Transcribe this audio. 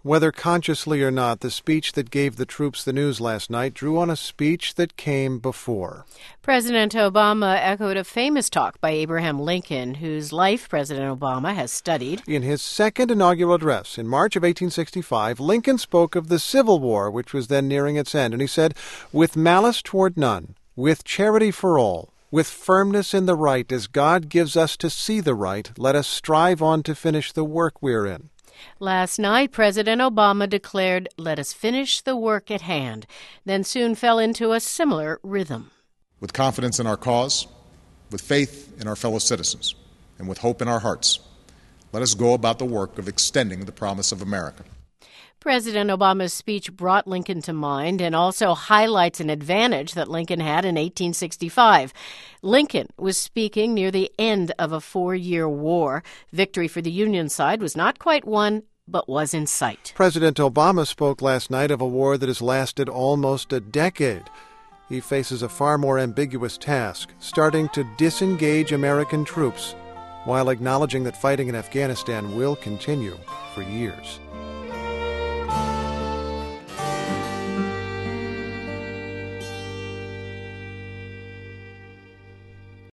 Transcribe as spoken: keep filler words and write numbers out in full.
Whether consciously or not, the speech that gave the troops the news last night drew on a speech that came before. President Obama echoed a famous talk by Abraham Lincoln, whose life President Obama has studied. In his second inaugural address in March of eighteen sixty-five, Lincoln spoke of the Civil War, which was then nearing its end, and he said, "With malice toward none, with charity for all, with firmness in the right, as God gives us to see the right, let us strive on to finish the work we're in." Last night, President Obama declared, "Let us finish the work at hand," then soon fell into a similar rhythm. With confidence in our cause, with faith in our fellow citizens, and with hope in our hearts, let us go about the work of extending the promise of America. President Obama's speech brought Lincoln to mind and also highlights an advantage that Lincoln had in eighteen sixty-five. Lincoln was speaking near the end of a four-year war. Victory for the Union side was not quite won, but was in sight. President Obama spoke last night of a war that has lasted almost a decade. He faces a far more ambiguous task, starting to disengage American troops, while acknowledging that fighting in Afghanistan will continue for years.